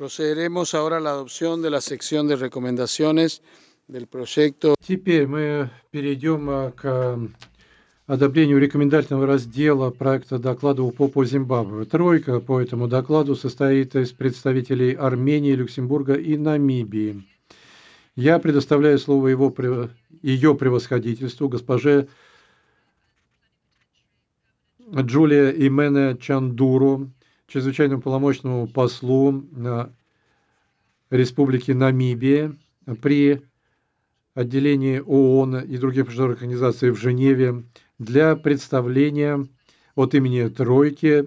Procederemos ahora a la adopción de la sección de recomendaciones del proyecto. Теперь мы перейдем к одобрению рекомендательного раздела проекта доклада УПО по Зимбабве. Тройка по этому докладу состоит из представителей Армении, Люксембурга и Намибии. Я предоставляю слово ее превосходительству, госпоже Джулия Имене Чандуру, чрезвычайному полномочному послу Республики Намибия при отделении ООН и других международных организаций в Женеве для представления от имени Тройки